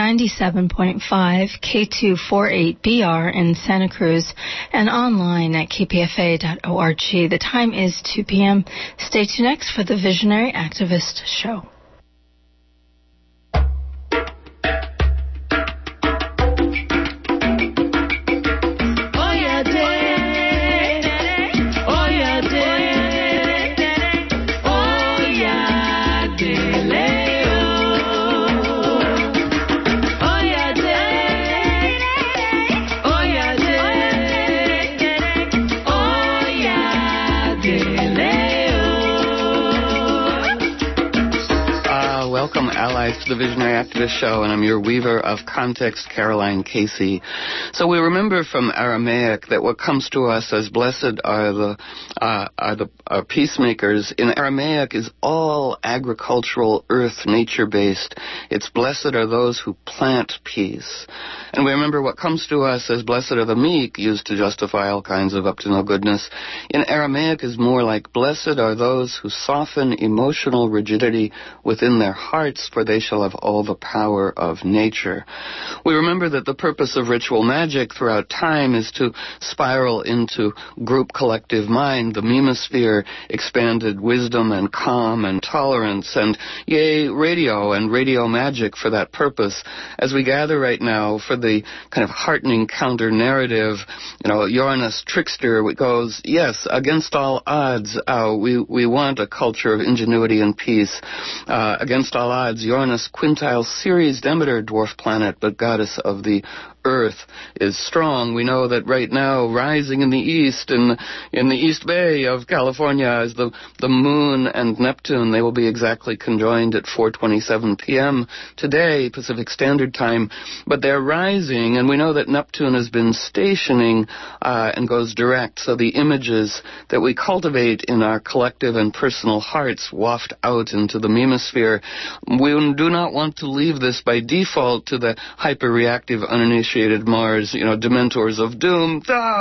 97.5 K248BR in Santa Cruz and online at kpfa.org. The time is 2 p.m. Stay tuned next for the Visionary Activist Show. Welcome, allies, to the Visionary Activist Show, and I'm your weaver of context, Caroline Casey. So we remember from Aramaic that what comes to us as blessed are the peacemakers. In Aramaic is all agricultural, earth, nature-based. It's blessed are those who plant peace. And we remember what comes to us as blessed are the meek, used to justify all kinds of up-to-no-goodness. In Aramaic is more like blessed are those who soften emotional rigidity within their hearts, for they shall have all the power of nature. We remember that the purpose of ritual magic throughout time is to spiral into group collective mind, the memosphere, expanded wisdom and calm and tolerance, and yea, radio and radio magic for that purpose. As we gather right now for the kind of heartening counter-narrative, Uranus trickster goes, yes, against all odds, we want a culture of ingenuity and peace. Against all odds, Uranus, quintile Ceres, Demeter, dwarf planet, but goddess of the Earth, is strong. We know that right now, rising in the east, in the East Bay of California, is the Moon and Neptune. They will be exactly conjoined at 4:27 p.m. today, Pacific Standard Time. But they're rising, and we know that Neptune has been stationing and goes direct. So the images that we cultivate in our collective and personal hearts waft out into the memosphere. We do not want to leave this by default to the hyper-reactive, uninitiated Mars, dementors of doom.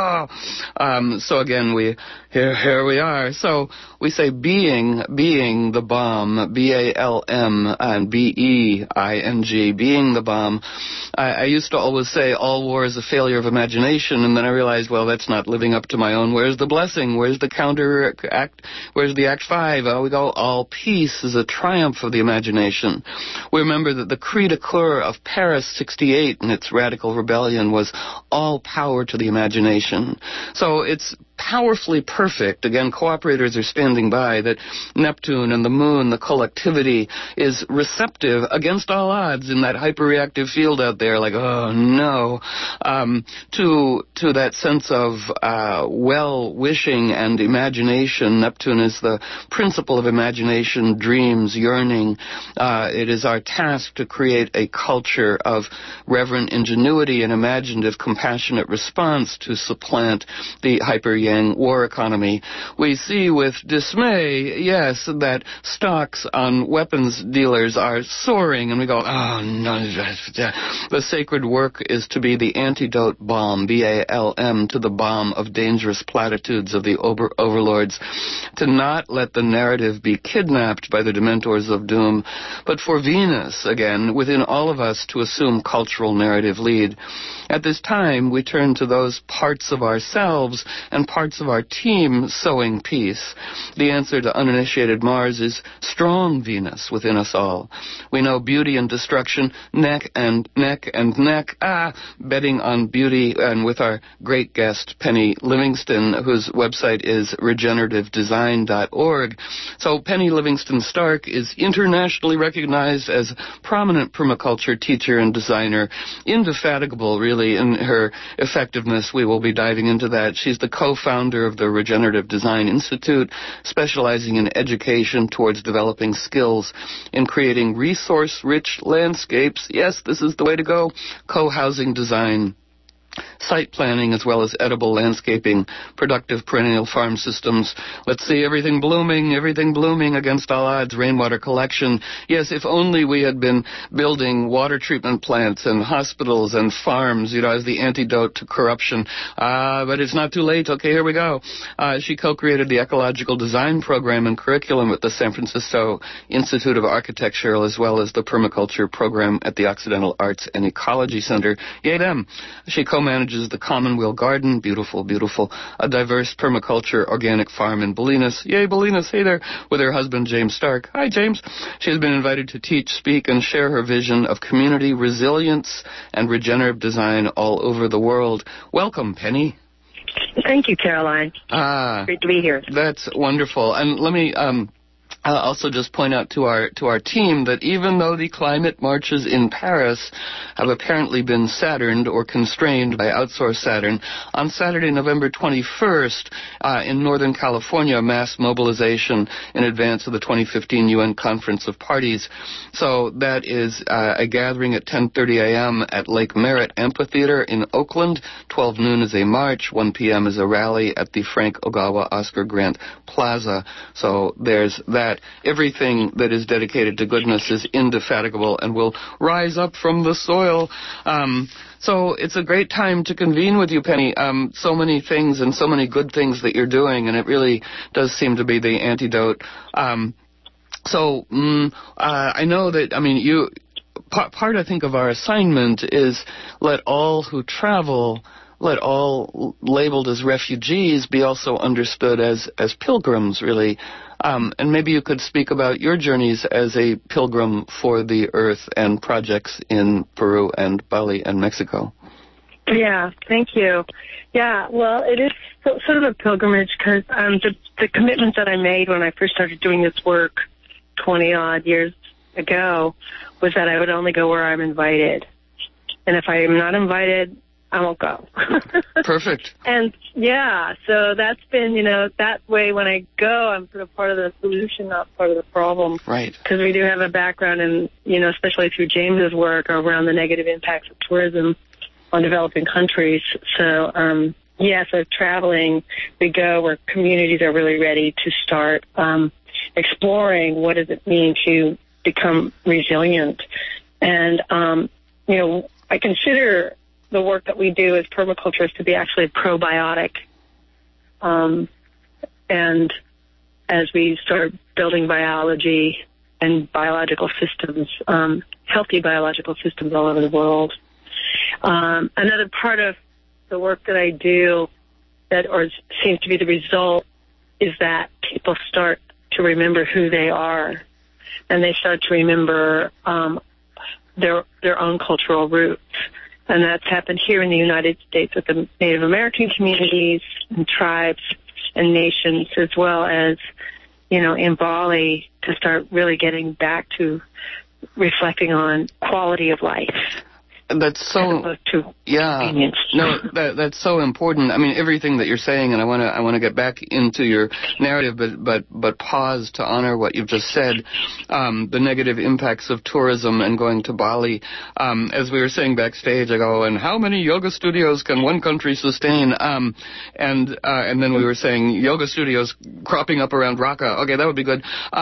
So again, here we are. So we say being the bomb, B-A-L-M and B-E-I-G, being the bomb. I used to always say all war is a failure of imagination, and then I realized, well, that's not living up to my own. Where's the blessing? Where's the counter act? Where's the Act 5? We go, all peace is a triumph of the imagination. We remember that the cri de coeur of Paris 68 in its radical rebellion was all power to the imagination. So it's powerfully perfect. Again, cooperators are standing by that Neptune and the Moon, the collectivity, is receptive against all odds in that hyperreactive field out there, like, oh no, to that sense of well-wishing and imagination. Neptune is the principle of imagination, dreams, yearning. It is our task to create a culture of reverent ingenuity and imaginative, compassionate response to supplant the hyper-yang war economy. We see with dismay, yes, that stocks on weapons dealers are soaring, and we go, oh, no. The sacred work is to be the antidote bomb, B-A-L-M, to the bomb of dangerous platitudes of the overlords, to not let the narrative be kidnapped by the dementors of doom, but for Venus, again, within all of us to assume cultural narrative lead. At this time, we turn to those parts of ourselves and parts of our team sowing peace. The answer to uninitiated Mars is strong Venus within us all. We know beauty and destruction, neck and neck and neck, betting on beauty, and with our great guest, Penny Livingston, whose website is regenerativedesign.org. So Penny Livingston Stark is internationally recognized as prominent permaculture teacher and designer, indefatigable, really, in her effectiveness. We will be diving into that. She's the co-founder of the Regenerative Design Institute, specializing in education towards developing skills in creating resource-rich landscapes. Yes, this is the way to go. Co-housing design. site planning as well as edible landscaping, productive perennial farm systems. Let's see everything blooming against all odds, rainwater collection. Yes, if only we had been building water treatment plants and hospitals and farms, as the antidote to corruption. But it's not too late. Okay, here we go. She co-created the Ecological Design Program and Curriculum at the San Francisco Institute of Architecture, as well as the Permaculture Program at the Occidental Arts and Ecology Center. Yay them. She co-manages the Commonweal Garden, beautiful, beautiful, a diverse permaculture organic farm in Bolinas. Yay, Bolinas, hey there, with her husband, James Stark. Hi, James. She has been invited to teach, speak, and share her vision of community resilience and regenerative design all over the world. Welcome, Penny. Thank you, Caroline. Great to be here. That's wonderful. And let me I'll also just point out to our team that even though the climate marches in Paris have apparently been Saturned or constrained by outsourced Saturn, on Saturday, November 21st, in Northern California, mass mobilization in advance of the 2015 UN Conference of Parties. So that is a gathering at 10:30 a.m. at Lake Merritt Amphitheater in Oakland. 12 noon is a march. 1 p.m. is a rally at the Frank Ogawa Oscar Grant Plaza. So there's that. Everything that is dedicated to goodness is indefatigable and will rise up from the soil. So it's a great time to convene with you, Penny. So many things and so many good things that you're doing, and it really does seem to be the antidote. I know that, part, I think, of our assignment is let all who travel, let all labeled as refugees be also understood as pilgrims, really. And maybe you could speak about your journeys as a pilgrim for the earth and projects in Peru and Bali and Mexico. Yeah, thank you. Yeah, well, it is sort of a pilgrimage because the commitment that I made when I first started doing this work 20-odd years ago was that I would only go where I'm invited. And if I am not invited, I won't go. Perfect. And, yeah, so that's been, that way when I go, I'm sort of part of the solution, not part of the problem. Right. Because we do have a background in, especially through James's work around the negative impacts of tourism on developing countries. So, so traveling, we go where communities are really ready to start exploring what does it mean to become resilient. And, I consider the work that we do as permaculturists to be actually probiotic. And as we start building biology and biological systems, healthy biological systems all over the world. Another part of the work that I do seems to be the result is that people start to remember who they are, and they start to remember their own cultural roots. And that's happened here in the United States with the Native American communities and tribes and nations, as well as, in Bali, to start really getting back to reflecting on quality of life. That's so, convenience. No, that's so important. I mean, everything that you're saying, and I want to get back into your narrative, but pause to honor what you've just said. The negative impacts of tourism and going to Bali. As we were saying backstage, I go, and how many yoga studios can one country sustain? And then we were saying yoga studios cropping up around Raqqa. Okay, that would be good.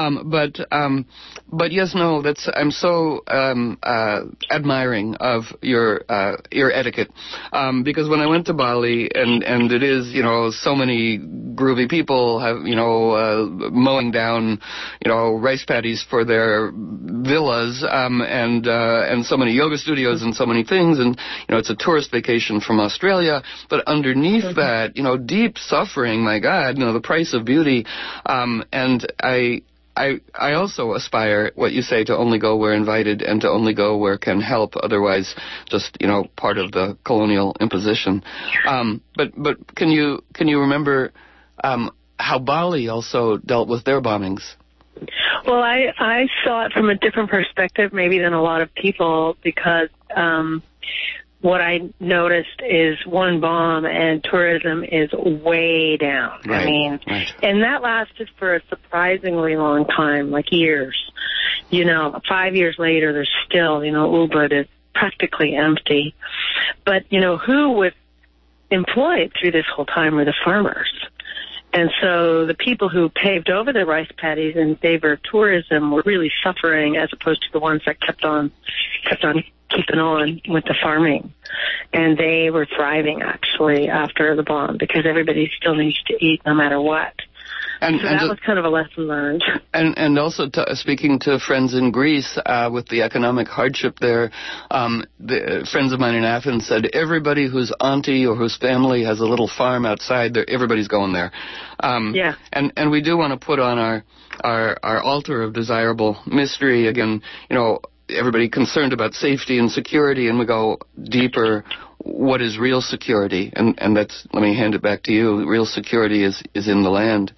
But yes, no, I'm so admiring of your etiquette, because when I went to Bali, and it is, so many groovy people have, mowing down, rice paddies for their villas, and so many yoga studios and so many things, and, it's a tourist vacation from Australia, but underneath that, deep suffering, my God, the price of beauty, and I also aspire, what you say, to only go where invited and to only go where can help, otherwise just, part of the colonial imposition. But can you remember how Bali also dealt with their bombings? Well, I saw it from a different perspective maybe than a lot of people, because what I noticed is one bomb and tourism is way down. Right, and that lasted for a surprisingly long time, like years. 5 years later, there's still, Ubud is practically empty. But, who with employed through this whole time were the farmers. And so the people who paved over the rice paddies in favor of tourism were really suffering, as opposed to the ones that kept on keeping on with the farming. And they were thriving, actually, after the bomb, because everybody still needs to eat no matter what. And that was kind of a lesson learned. And also speaking to friends in Greece with the economic hardship there, the friends of mine in Athens said everybody whose auntie or whose family has a little farm outside, everybody's going there. Yeah. And we do want to put on our altar of desirable mystery again, everybody concerned about safety and security, and we go deeper. What is real security? And that's, let me hand it back to you. Real security is in the land.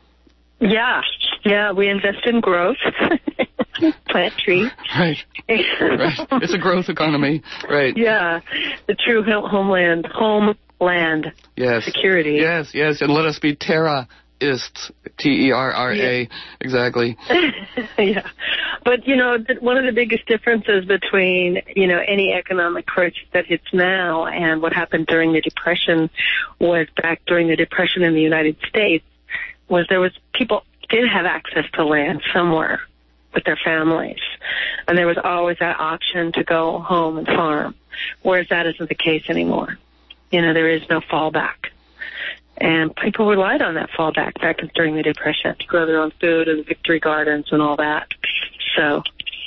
Yeah, we invest in growth, plant trees. Right. It's a growth economy, right? Yeah, the true homeland security. Yes, and let us be terraists, Terra, yeah. Exactly. Yeah, but one of the biggest differences between any economic crisis that hits now and what happened during the Depression was back during the Depression in the United States. People did have access to land somewhere with their families, and there was always that option to go home and farm, whereas that isn't the case anymore. There is no fallback, and people relied on that fallback back during the Depression to grow their own food and victory gardens and all that. So,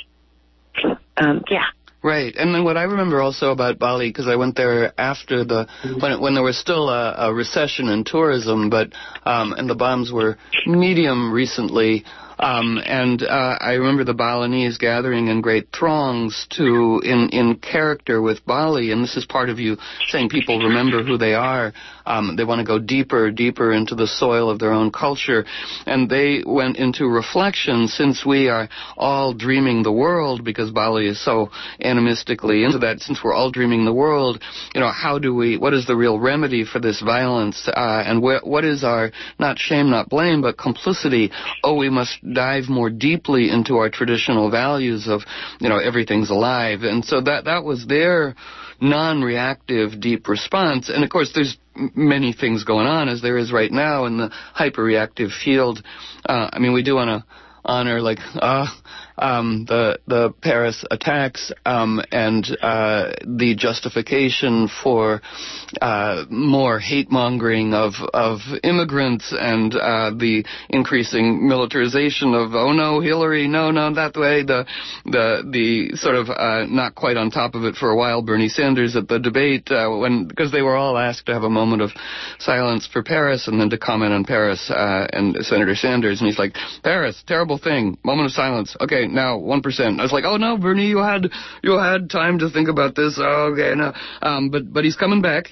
yeah. Right, and then what I remember also about Bali, because I went there after when there was still a recession in tourism, and the bombs were medium recently, and I remember the Balinese gathering in great throngs in character with Bali, and this is part of you saying people remember who they are. They want to go deeper into the soil of their own culture, and they went into reflection, since we are all dreaming the world, because Bali is so animistically into that, since we're all dreaming the world, what is the real remedy for this violence, and what is our, not shame, not blame, but complicity? We must dive more deeply into our traditional values of, everything's alive. And so that was their non-reactive deep response. And of course there's many things going on, as there is right now in the hyper-reactive field. We do want to honor the Paris attacks and the justification for more hate-mongering of immigrants and the increasing militarization of, oh no, Hillary, no, that way, the sort of not quite on top of it for a while, Bernie Sanders at the debate, because they were all asked to have a moment of silence for Paris and then to comment on Paris and Senator Sanders, and he's like, Paris, terrible thing, moment of silence, okay, now 1%. I was like, oh no, Bernie, you had time to think about this. Oh, okay, no. But he's coming back.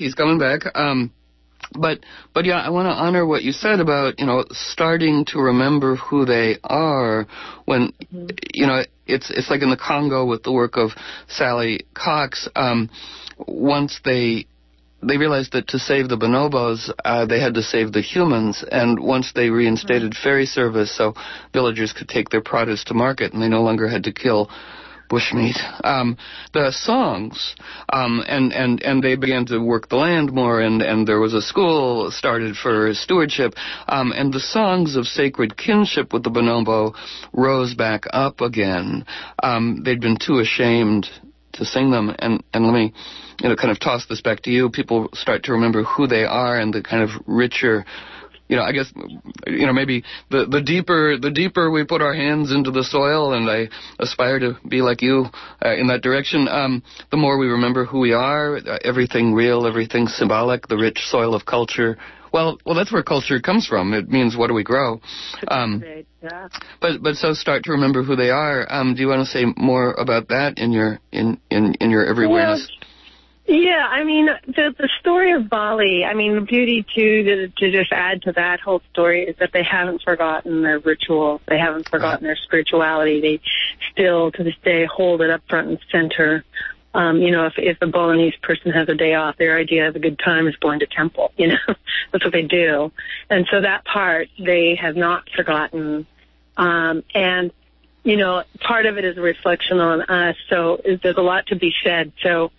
But yeah, I want to honor what you said about, starting to remember who they are when, it's like in the Congo with the work of Sally Cox. Once they realized that to save the bonobos, they had to save the humans, and once they reinstated ferry service so villagers could take their produce to market and they no longer had to kill bushmeat, the songs, and they began to work the land more, and there was a school started for stewardship, and the songs of sacred kinship with the bonobo rose back up again. They'd been too ashamed to sing them, and let me kind of toss this back to you. People start to remember who they are and the kind of richer, I guess, maybe the deeper we put our hands into the soil, and I aspire to be like you in that direction, the more we remember who we are, everything real, everything symbolic, the rich soil of culture. Well, that's where culture comes from. It means what do we grow? Yeah. But so start to remember who they are. Do you want to say more about that in your every-awareness? Yeah, the story of Bali, the beauty, too, to just add to that whole story is that they haven't forgotten their ritual. They haven't forgotten their spirituality. They still, to this day, hold it up front and center. If a Balinese person has a day off, their idea of a good time is going to temple, That's what they do. And so that part they have not forgotten. And part of it is a reflection on us. So there's a lot to be said. So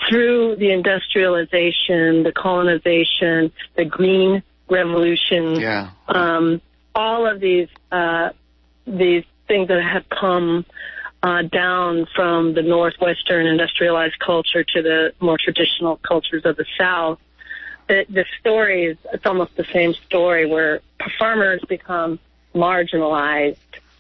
through the industrialization, the colonization, the green revolution, all of these things that have come down from the Northwestern industrialized culture to the more traditional cultures of the South, the story is, it's almost the same story where farmers become marginalized.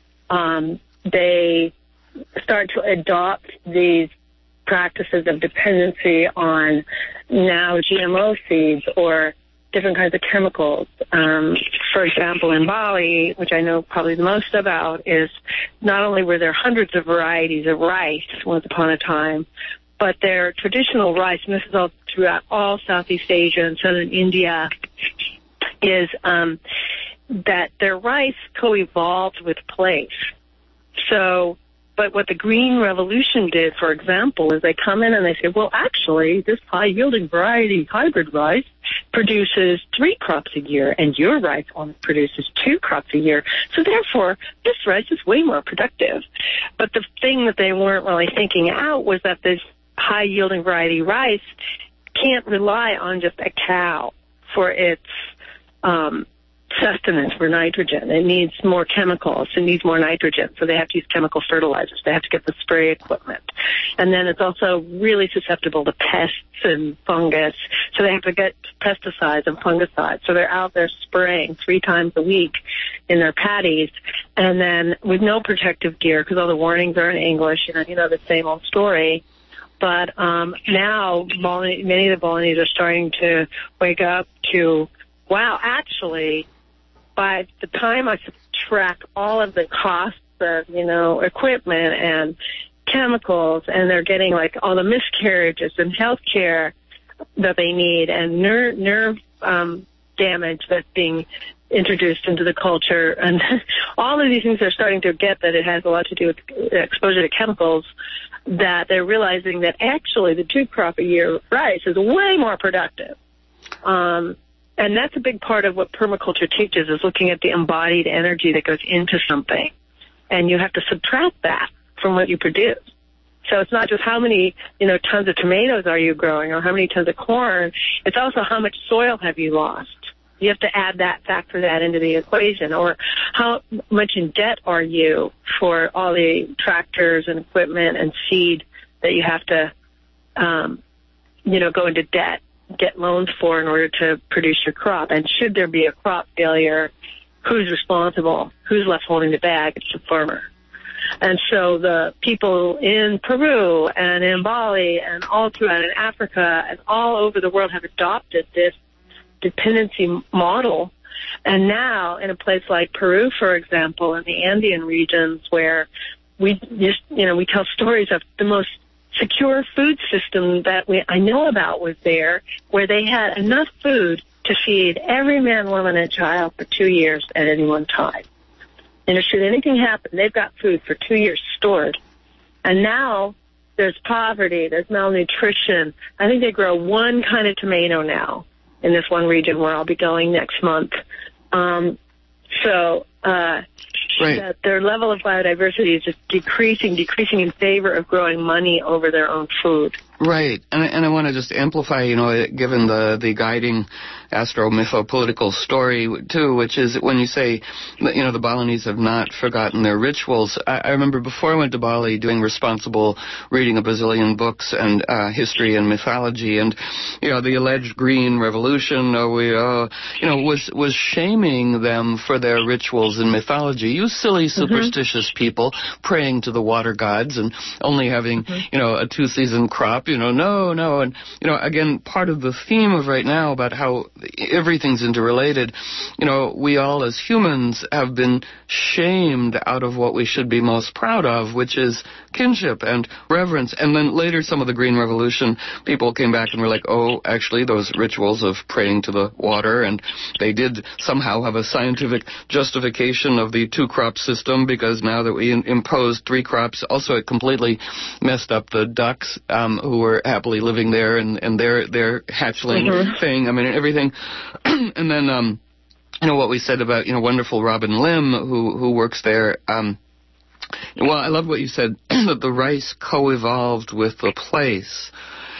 They start to adopt these practices of dependency on now GMO seeds or different kinds of chemicals. For example, in Bali, which I know probably the most about, is not only were there hundreds of varieties of rice once upon a time, but their traditional rice, and this is all throughout all Southeast Asia and southern India, is that their rice co-evolved with place. So, but what the Green Revolution did, for example, is they come in and they say, well, actually, this high-yielding variety hybrid rice produces 3 crops a year, and your rice only produces 2 crops a year. So therefore, this rice is way more productive. But the thing that they weren't really thinking out was that this high-yielding variety rice can't rely on just a cow for its sustenance for nitrogen. It needs more chemicals. It needs more nitrogen. So they have to use chemical fertilizers. They have to get the spray equipment. And then it's also really susceptible to pests and fungus. So they have to get pesticides and fungicides. So they're out there spraying 3 times a week in their paddies. And then with no protective gear, because all the warnings are in English, you know, the same old story. But now many of the Balinese are starting to wake up to, wow, actually, by the time I subtract all of the costs of, equipment and chemicals, and they're getting like all the miscarriages and health care that they need and nerve damage that's being introduced into the culture, and all of these things are starting to get that it has a lot to do with exposure to chemicals, that they're realizing that actually the 2 crop a year rice is way more productive. And that's a big part of what permaculture teaches, is looking at the embodied energy that goes into something. And you have to subtract that from what you produce. So it's not just how many, tons of tomatoes are you growing or how many tons of corn. It's also how much soil have you lost. You have to factor that into the equation. Or how much in debt are you for all the tractors and equipment and seed that you have to, go into debt, get loans for in order to produce your crop. And should there be a crop failure, who's responsible? Who's left holding the bag? It's the farmer. And so the people in Peru and in Bali and all throughout in Africa and all over the world have adopted this dependency model. And now in a place like Peru, for example, in the Andean regions, where we tell stories of the most secure food system that I know about was there, where they had enough food to feed every man, woman, and child for 2 years at any one time. And if should anything happen, they've got food for 2 years stored. And now there's poverty, there's malnutrition. I think they grow one kind of tomato now in this one region where I'll be going next month. That their level of biodiversity is just decreasing in favor of growing money over their own food. Right. And I want to just amplify, given the guiding astro-mytho-political story, too, which is when you say, the Balinese have not forgotten their rituals. I remember before I went to Bali doing responsible reading a bazillion books and history and mythology, and, the alleged Green Revolution was shaming them for their rituals and mythology. You silly, superstitious people praying to the water gods and only having, a 2-season crop. No. And, again, part of the theme of right now about how everything's interrelated, we all as humans have been shamed out of what we should be most proud of, which is kinship and reverence. And then later some of the Green Revolution people came back and were like, oh, actually, those rituals of praying to the water, and they did somehow have a scientific justification of the 2-crop system, because now that we imposed 3 crops, also it completely messed up the ducks who were happily living there and their hatchling thing. I mean, everything. And then, what we said about, wonderful Robin Lim, who works there. Well, I love what you said, that the rice co-evolved with the place.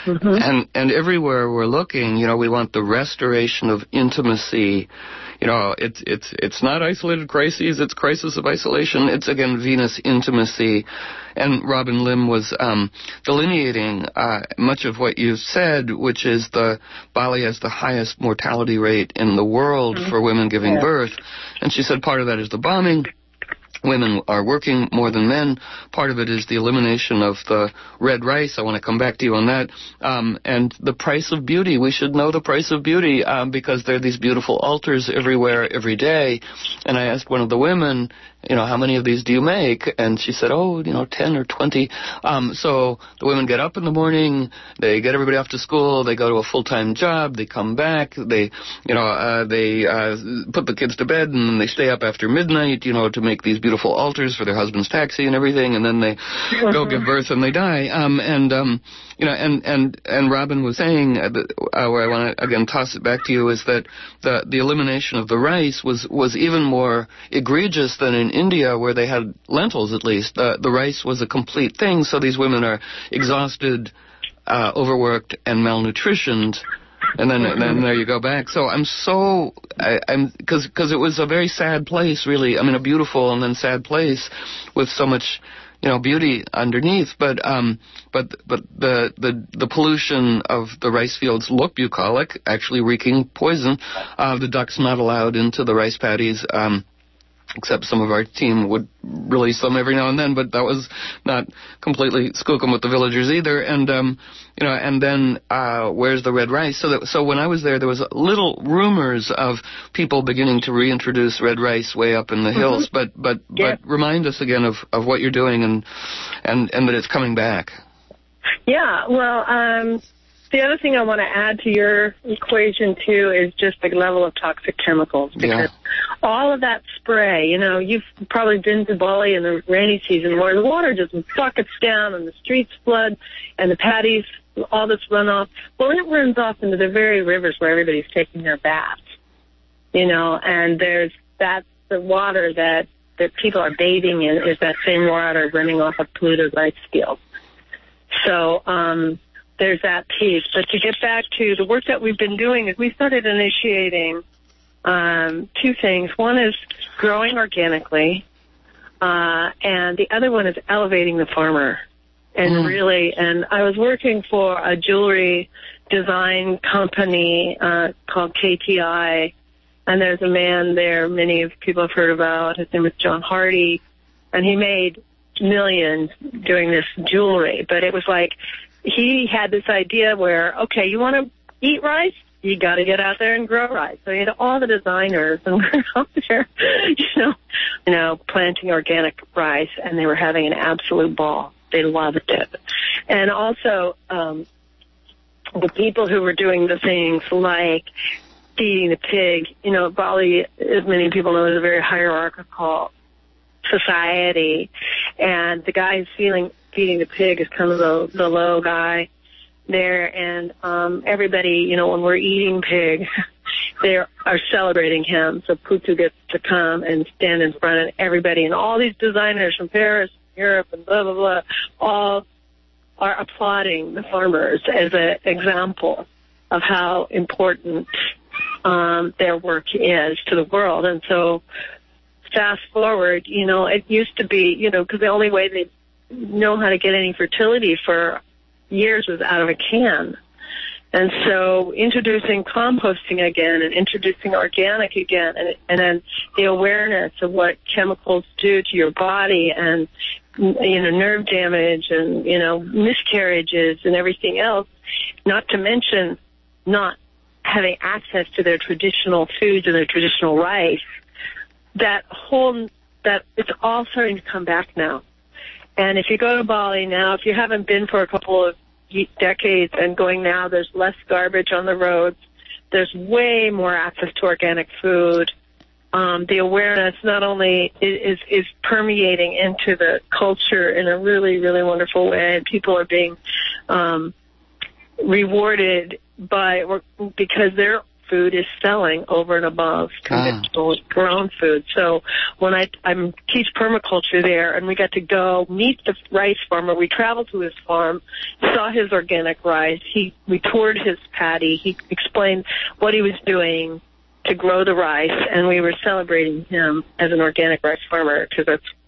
And everywhere we're looking, we want the restoration of intimacy. It's not isolated crises, it's crisis of isolation. It's, again, Venus intimacy. And Robin Lim was delineating much of what you said, which is Bali has the highest mortality rate in the world for women giving birth. And she said part of that is the bombing. Women are working more than men. Part of it is the elimination of the red rice. I want to come back to you on that. And the price of beauty. We should know the price of beauty because there are these beautiful altars everywhere, every day. And I asked one of the women, how many of these do you make? And she said, 10 or 20. So the women get up in the morning, they get everybody off to school, they go to a full-time job, they come back, they put the kids to bed, and then they stay up after midnight, to make these beautiful altars for their husband's taxi and everything, and then they go give birth and they die. And Robin was saying, where I want to again toss it back to you, is that the elimination of the rice was even more egregious than in India, where they had lentils at least. The rice was a complete thing, so these women are exhausted, overworked, and malnutritioned. And then there you go back. So because it was a very sad place, really. I mean, a beautiful and then sad place with so much, beauty underneath. But the pollution of the rice fields look bucolic, actually wreaking poison. The ducks not allowed into the rice paddies. Except some of our team would release them every now and then, but that was not completely skookum with the villagers either. And and then where's the red rice? So when I was there was little rumors of people beginning to reintroduce red rice way up in the hills. But remind us again of what you're doing and that it's coming back. Yeah, well, the other thing I want to add to your equation, too, is just the level of toxic chemicals. Because all of that spray, you've probably been to Bali in the rainy season where the water just buckets down and the streets flood and the paddies, all this runoff. Well, it runs off into the very rivers where everybody's taking their baths, and that's the water that people are bathing in is that same water running off of polluted rice fields. So, there's that piece. But to get back to the work that we've been doing is we started initiating two things. One is growing organically, and the other one is elevating the farmer. And and I was working for a jewelry design company called KTI, and there's a man there many of people have heard about. His name is John Hardy, and he made millions doing this jewelry. But it was like, he had this idea where, okay, you want to eat rice? You got to get out there and grow rice. So he had all the designers and we're out there, planting organic rice, and they were having an absolute ball. They loved it. And also, the people who were doing the things like feeding the pig, Bali, as many people know, is a very hierarchical society, and the guy who's feeding the pig is kind of the low guy there, and everybody, when we're eating pig, they are celebrating him. So Putu gets to come and stand in front of everybody, and all these designers from Paris, Europe, and blah, blah, blah, all are applauding the farmers as an example of how important their work is to the world. And so fast forward, it used to be, because the only way they know how to get any fertility for years was out of a can. And so introducing composting again and introducing organic again, and then the awareness of what chemicals do to your body and, nerve damage and, miscarriages and everything else, not to mention not having access to their traditional foods and their traditional rice, that it's all starting to come back now. And if you go to Bali now, if you haven't been for a couple of decades and going now, there's less garbage on the roads. There's way more access to organic food. The awareness not only is permeating into the culture in a really, really wonderful way, and people are being rewarded because they're food is selling over and above conventional grown food. So when I teach permaculture there, and we got to go meet the rice farmer, we traveled to his farm, saw his organic rice. We toured his paddy. He explained what he was doing to grow the rice, and we were celebrating him as an organic rice farmer because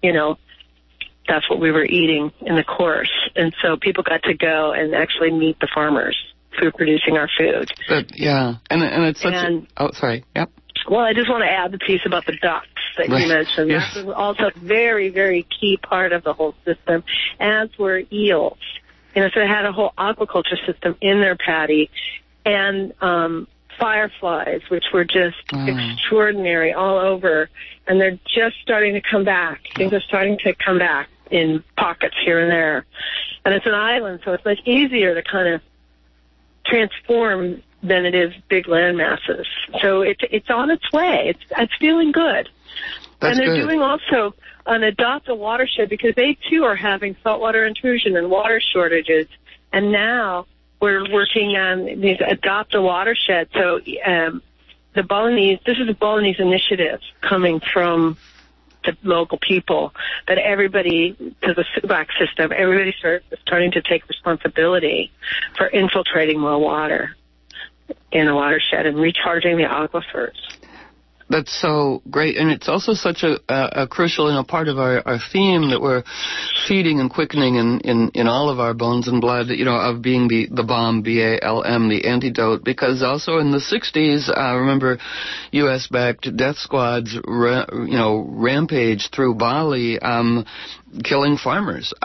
that's what we were eating in the course. And so people got to go and actually meet the farmers who are producing our food. And it's such sorry, yep. Well, I just want to add the piece about the ducks that you mentioned. Yes. That was also a very, very key part of the whole system, as were eels. So they had a whole aquaculture system in their paddy, and fireflies, which were just extraordinary all over, and they're just starting to come back. Things are starting to come back in pockets here and there. And it's an island, so it's much easier to kind of transform than it is big land masses. So it's on its way. It's feeling good. That's and they're good. doing also an adopt a watershed, because they too are having saltwater intrusion and water shortages. And now we're working on these adopt a watershed. So this is a Balinese initiative coming from the local people, that everybody, to the SUBAC system, everybody starting to take responsibility for infiltrating more water in the watershed and recharging the aquifers. That's so great, and it's also such a crucial part of our theme that we're feeding and quickening in all of our bones and blood, of being the BALM, B-A-L-M, the antidote, because also in the 60s, remember, U.S.-backed death squads, rampaged through Bali, killing farmers.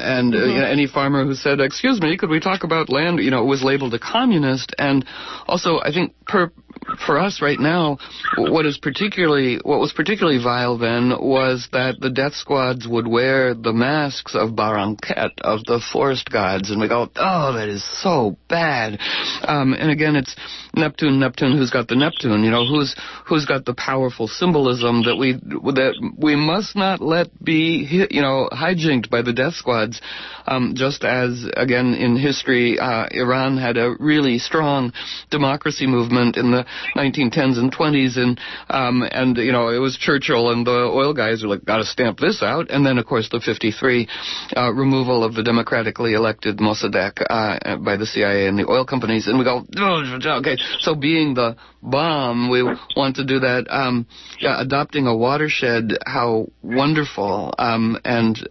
Any farmer who said, "Excuse me, could we talk about land?" Was labeled a communist. And also, I think for us right now, what was particularly vile then was that the death squads would wear the masks of Baranket, of the forest gods, and we go, "Oh, that is so bad." And again, it's Neptune, who's got the Neptune, who's got the powerful symbolism that we must not let be, hijacked by the death squads. Just as, again, in history, Iran had a really strong democracy movement in the 1910s and 20s, and it was Churchill and the oil guys who were like, "Got to stamp this out." And then, of course, the 1953 removal of the democratically elected Mossadegh by the CIA and the oil companies. And we go, "Oh, okay." So being the bomb, we want to do that. Adopting a watershed, how wonderful. And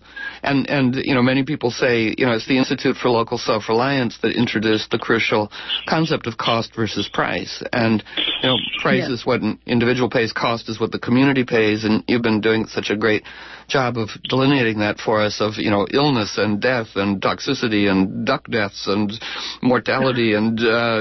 many people say, it's the Institute for Local Self-Reliance that introduced the crucial concept of cost versus price. And, price is what an individual pays, cost is what the community pays, and you've been doing such a great job of delineating that for us of, illness and death and toxicity and duck deaths and mortality and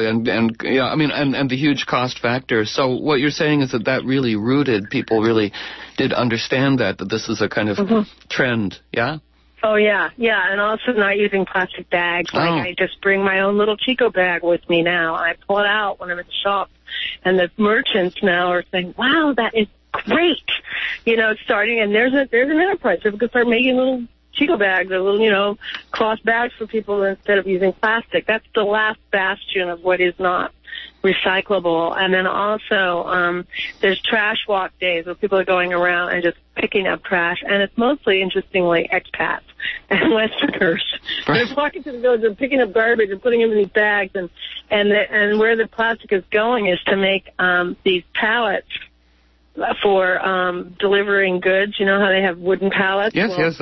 the huge cost factor. So what you're saying is that really rooted, people really did understand that this is a kind of trend, yeah? Oh, yeah, and also not using plastic bags. I just bring my own little Chico bag with me now. I pull it out when I'm at the shop, and the merchants now are saying, "Wow, that is great." It's starting, and there's an enterprise. People can start making little Chico bags or little, cloth bags for people instead of using plastic. That's the last bastion of what is not recyclable. And then also there's trash walk days where people are going around and just picking up trash, and it's mostly, interestingly, expats and Westerners. They're walking to the village and picking up garbage and putting them in these bags, and where the plastic is going is to make these pallets for delivering goods. You know how they have wooden pallets? Yes,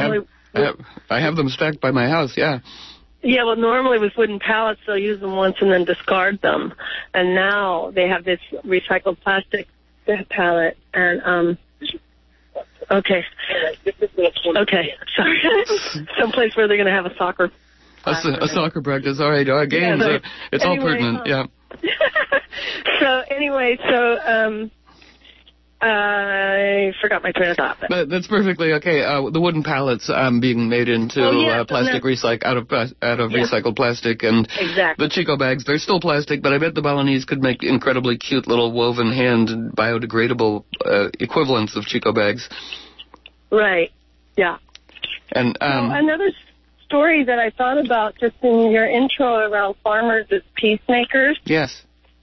I have them stacked by my house, yeah. Yeah, well, normally with wooden pallets, they'll use them once and then discard them. And now they have this recycled plastic pallet. And, okay, sorry. Someplace where they're going to have a soccer A soccer practice, all right. Our games, it's all pertinent, yeah. I forgot my train of thought. But that's perfectly okay. The wooden pallets being made into plastic out of recycled plastic, and exactly. The Chico bags, they're still plastic, but I bet the Balinese could make incredibly cute little woven hand biodegradable equivalents of Chico bags. Right. Yeah. And another story that I thought about just in your intro around farmers as peacemakers. Yes.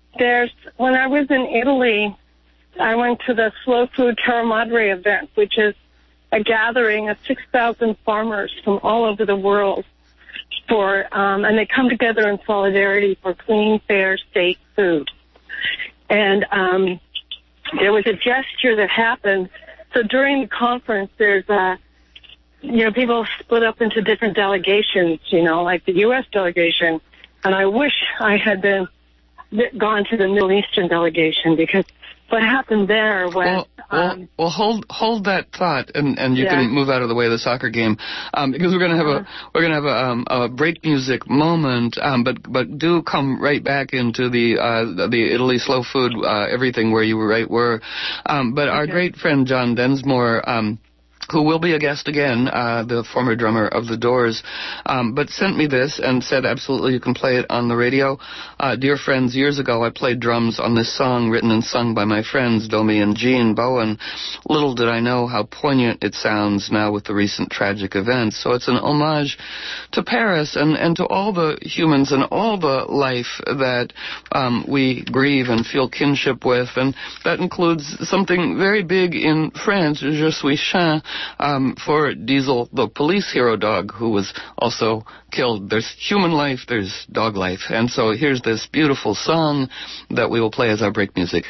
When I was in Italy, I went to the Slow Food Terra Madre event, which is a gathering of 6,000 farmers from all over the world and they come together in solidarity for clean, fair, safe food. And there was a gesture that happened. So during the conference, there's people split up into different delegations, like the U.S. delegation. And I wish I had gone to the Middle Eastern delegation, because what happened there was... Well, hold that thought, and you can move out of the way of the soccer game, because we're going to have a break music moment, but do come right back into the Italy slow food everything where you were. But our great friend John Densmore, who will be a guest again, the former drummer of The Doors, but sent me this and said, absolutely, you can play it on the radio. Dear friends, years ago I played drums on this song written and sung by my friends, Domi and Jean Bowen. Little did I know how poignant it sounds now with the recent tragic events. So it's an homage to Paris and to all the humans and all the life that we grieve and feel kinship with, and that includes something very big in France, Je suis chien, for Diesel, the police hero dog, who was also killed. There's human life, there's dog life. And so here's this beautiful song that we will play as our break music.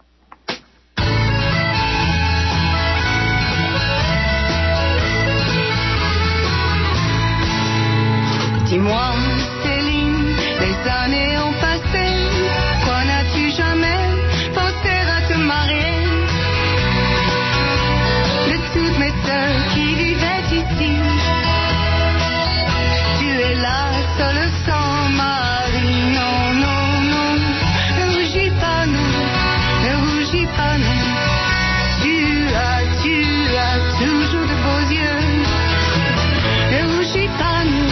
Dis-moi, Céline, les années ont passé. Quoi n'as-tu jamais pensé à te marier? De toutes mes sœurs qui vivaient ici, tu es la seule sans mari. Non, non, non, ne rougis pas, non, ne rougis pas, non. Tu as toujours de beaux yeux. Ne rougis pas, non.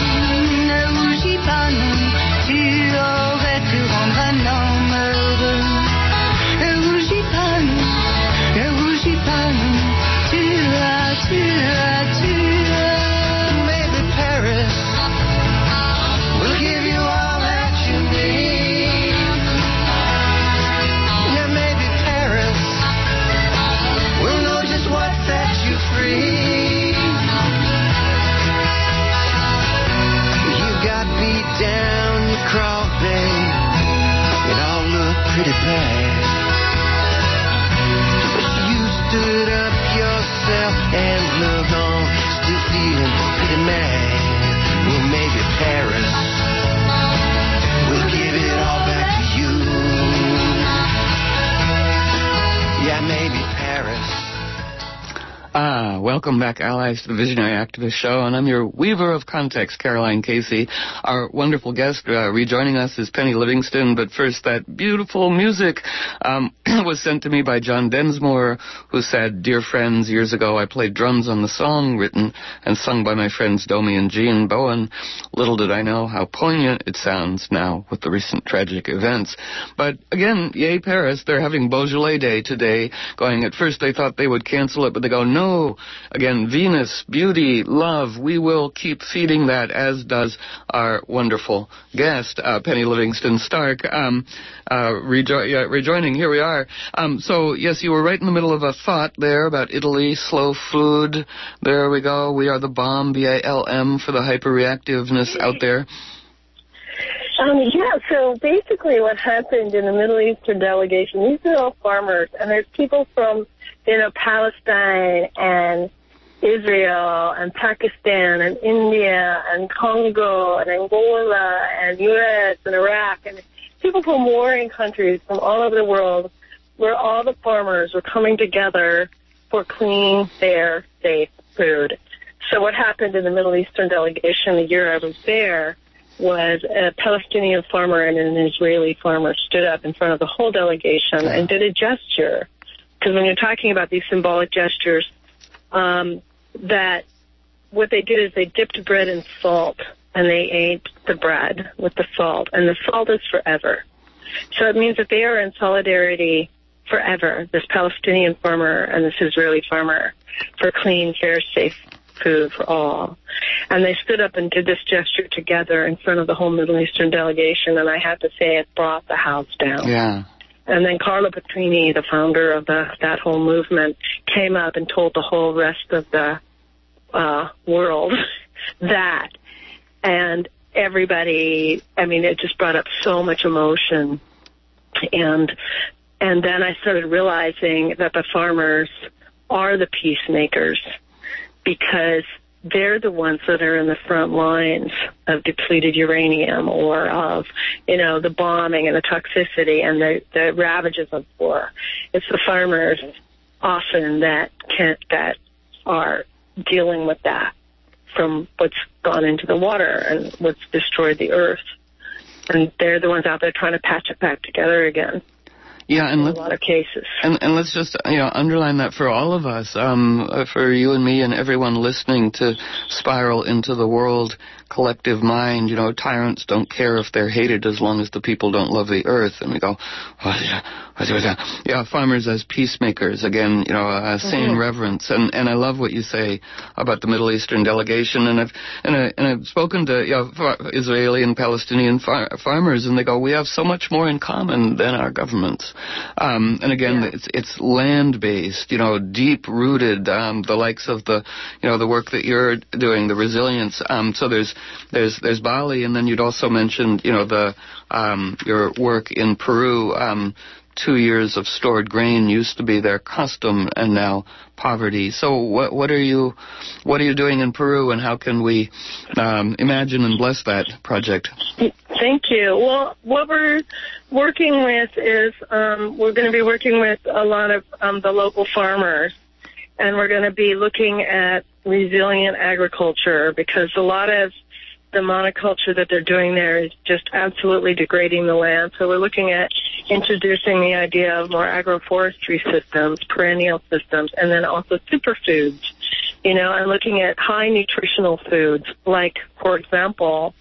Tu aurais pu rendre un homme heureux. Ne rougis pas, non, ne rougis pas, non. Tu as. Maybe Paris will give you all that you need. Yeah, maybe Paris will know just what sets you free. Got beat down, you crawled, babe. It all looked pretty bad. But you stood up yourself and moved on, still feeling pretty mad. Well, maybe Paris will give it all back to you. Yeah, maybe Paris. Welcome back, allies, to the Visionary Activist Show, and I'm your weaver of context, Caroline Casey. Our wonderful guest rejoining us is Penny Livingston, but first, that beautiful music was sent to me by John Densmore, who said, Dear friends, years ago I played drums on the song written and sung by my friends Domi and Jean Bowen. Little did I know how poignant it sounds now with the recent tragic events. But again, yay Paris, they're having Beaujolais Day today, going, at first they thought they would cancel it, but they go, no. Again, Venus, beauty, love, we will keep feeding that, as does our wonderful guest, Penny Livingston Stark, rejoining. Here we are. So, yes, you were right in the middle of a thought there about Italy, slow food. There we go. We are the bomb, BALM, for the hyperreactiveness out there. So basically what happened in the Middle Eastern delegation, these are all farmers, and there's people from, Palestine and Israel and Pakistan and India and Congo and Angola and U.S. and Iraq, and people from warring countries from all over the world, where all the farmers were coming together for clean, fair, safe food. So what happened in the Middle Eastern delegation the year I was there was a Palestinian farmer and an Israeli farmer stood up in front of the whole delegation and did a gesture. Because when you're talking about these symbolic gestures, that what they did is they dipped bread in salt and they ate the bread with the salt, and the salt is forever. So it means that they are in solidarity forever, this Palestinian farmer and this Israeli farmer, for clean, fair, safe food for all. And they stood up and did this gesture together in front of the whole Middle Eastern delegation, and I have to say it brought the house down. Yeah. And then Carlo Petrini, the founder of that whole movement, came up and told the whole rest of the world that. And everybody, I mean, it just brought up so much emotion. And then I started realizing that the farmers are the peacemakers, because they're the ones that are in the front lines of depleted uranium, or of, the bombing and the toxicity and the ravages of war. It's the farmers often that are dealing with that, from what's gone into the water and what's destroyed the earth. And they're the ones out there trying to patch it back together again. Yeah, and in a lot of cases. And let's just underline that for all of us, for you and me and everyone listening, to spiral into the world collective mind. Tyrants don't care if they're hated as long as the people don't love the earth. And we go, farmers as peacemakers again. Sane reverence. And I love what you say about the Middle Eastern delegation. And I've spoken to Israeli and Palestinian farmers, and they go, we have so much more in common than our governments. And again, it's land-based, deep-rooted, the likes of the work that you're doing, the resilience. So there's Bali, and then you'd also mentioned, your work in Peru. 2 years of stored grain used to be their custom, and now poverty. So what are you doing in Peru, and how can we imagine and bless that project? Thank you. Well, what we're working with is we're going to be working with a lot of the local farmers, and we're going to be looking at resilient agriculture, because a lot of the monoculture that they're doing there is just absolutely degrading the land. So we're looking at introducing the idea of more agroforestry systems, perennial systems, and then also superfoods, and looking at high nutritional foods. Like, for example,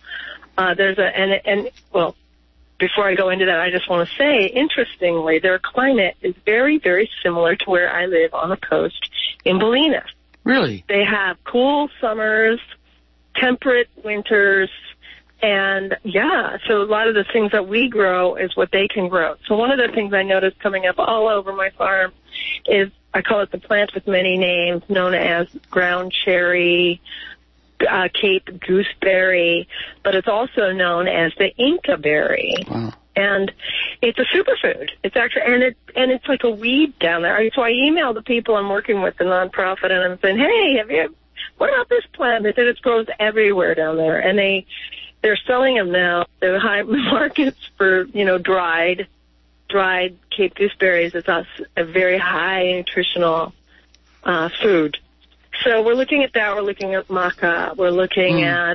before I go into that, I just want to say, interestingly, their climate is very, very similar to where I live on the coast in Bolinas. Really? They have cool summers, temperate winters, and so a lot of the things that we grow is what they can grow. So one of the things I noticed coming up all over my farm is, I call it the plant with many names, known as ground cherry, Cape gooseberry, but it's also known as the Inca berry. Wow. And it's a superfood. It's actually, and it's like a weed down there. So I emailed the people I'm working with, the nonprofit, and I'm saying, hey, what about this plant? They said it grows everywhere down there, and they're selling them now. They're high markets for dried Cape gooseberries. It's a very high nutritional food. So we're looking at that. We're looking at maca. We're looking at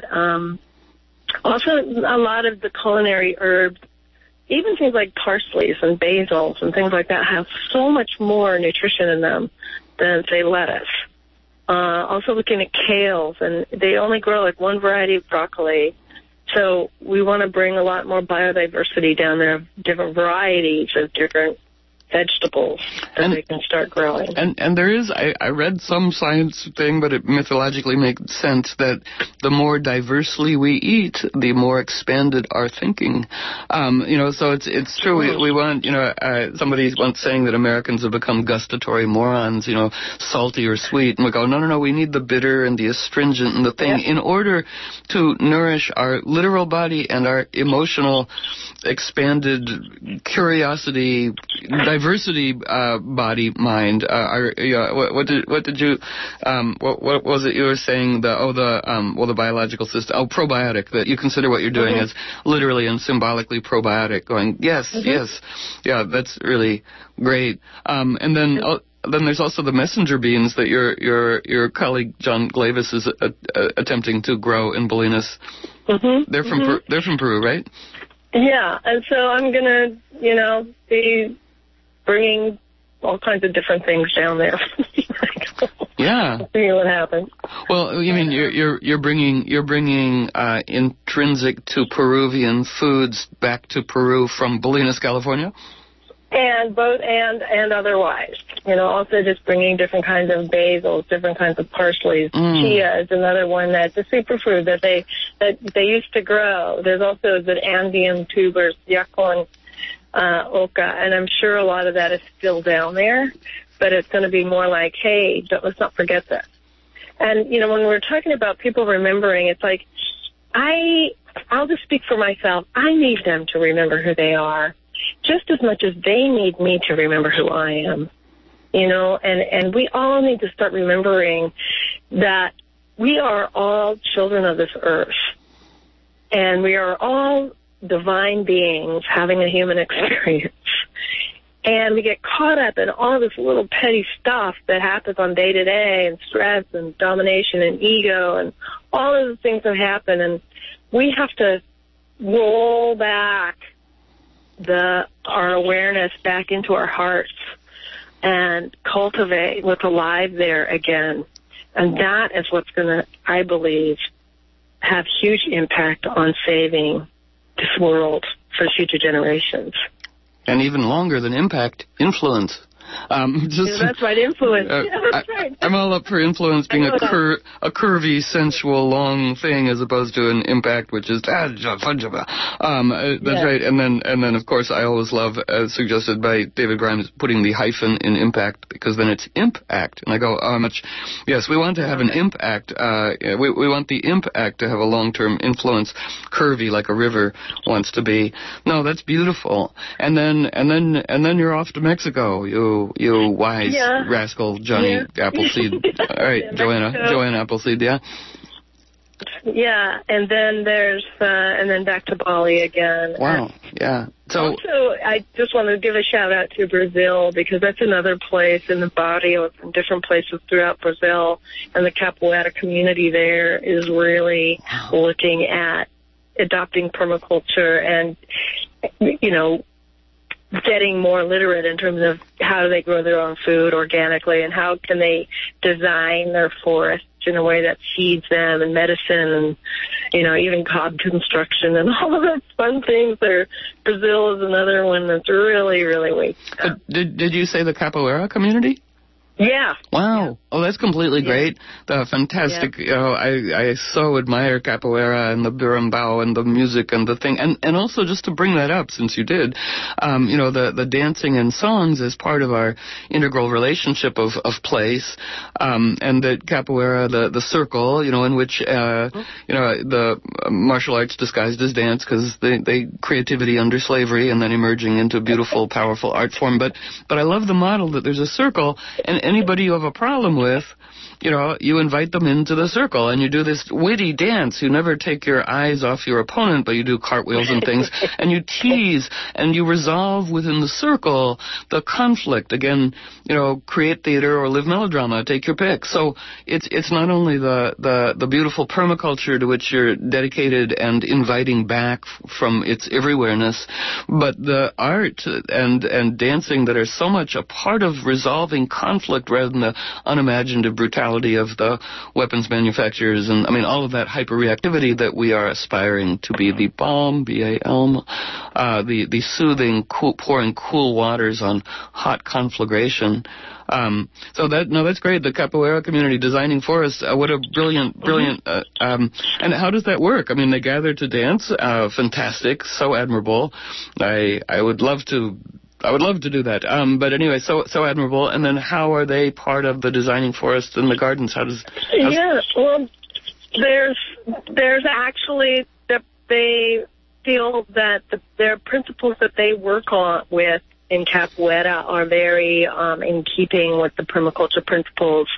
also a lot of the culinary herbs. Even things like parsleys and basils and things like that have so much more nutrition in them than, say, lettuce. Also looking at kales, and they only grow like one variety of broccoli. So we want to bring a lot more biodiversity down there, different varieties of different vegetables that they can start growing. And there is, I read some science thing, but it mythologically makes sense that the more diversely we eat, the more expanded our thinking. So it's true. We want, somebody's once saying that Americans have become gustatory morons, salty or sweet. And we go, no, we need the bitter and the astringent and the thing in order to nourish our literal body and our emotional, expanded curiosity, diversity, body, mind. What was it you were saying? The biological system. Oh, probiotic. That you consider what you're doing as literally and symbolically probiotic. Going, yes, yeah, that's really great. And then there's also the messenger beans that your colleague John Glavis is attempting to grow in Bolinas. They're from Peru, right? Yeah, and so I'm gonna, be bringing all kinds of different things down there. Yeah. See what happens. Well, you mean you're bringing intrinsic to Peruvian foods back to Peru from Bolinas, California? And both and otherwise, also just bringing different kinds of basils, different kinds of parsleys. Chia is another one that's a superfood that they used to grow. There's also the Andean tubers, Yakon, Oka, and I'm sure a lot of that is still down there, but it's going to be more like, hey, let's not forget this. And, when we're talking about people remembering, it's like, I'll just speak for myself. I need them to remember who they are just as much as they need me to remember who I am, and we all need to start remembering that we are all children of this earth, and we are all divine beings having a human experience. And we get caught up in all this little petty stuff that happens on day to day, and stress and domination and ego and all of the things that happen. And we have to roll back our awareness back into our hearts and cultivate what's alive there again. And that is what's going to, I believe, have huge impact on saving this world for future generations. And even longer than impact, influence. That's right, influence. That's right. I'm all up for influence being a curvy, sensual, long thing as opposed to an impact, which is that's right. And then of course I always love, as suggested by David Grimes, putting the hyphen in impact, because then it's impact. And I go, yes, we want to have an impact. We want the impact to have a long-term influence, curvy like a river wants to be. No, that's beautiful. And then you're off to Mexico. You wise rascal, Johnny Appleseed. All right, Joanna Appleseed, yeah? Yeah, and then there's, and then back to Bali again. Wow, yeah. So also, I just want to give a shout out to Brazil, because that's another place in the barrio, in different places throughout Brazil, and the Capoeira community there is really looking at adopting permaculture and, getting more literate in terms of how do they grow their own food organically, and how can they design their forests in a way that feeds them, and medicine, and, even cob construction and all of those fun things there. Brazil is another one that's really, really waking up. Did you say the Capoeira community? Yeah. Wow. Yeah. Oh, that's completely great. The fantastic, I so admire capoeira and the berimbau and the music and the thing. And also, just to bring that up, since you did, the dancing and songs is part of our integral relationship of place. And that capoeira, the circle, in which, the martial arts disguised as dance, because they creativity under slavery and then emerging into beautiful, powerful art form. But I love the model that there's a circle, and anybody you have a problem with, you invite them into the circle, and you do this witty dance. You never take your eyes off your opponent, but you do cartwheels and things, and you tease, and you resolve within the circle the conflict. Again, create theater or live melodrama, take your pick. So it's not only the beautiful permaculture to which you're dedicated and inviting back from its everywhereness, but the art and dancing that are so much a part of resolving conflict rather than the unimaginative brutality of the weapons manufacturers, and all of that hyperreactivity that we are aspiring to be the balm, B-A-L-M, the soothing, pouring cool waters on hot conflagration. That's great. The capoeira community designing forests. What a brilliant. And how does that work? They gather to dance. Fantastic. So admirable. I would love to do that. But anyway, so admirable. And then how are they part of the designing forests and the gardens? Well, there's actually that they feel that their principles that they work on with in capoeira are very in keeping with the permaculture principles.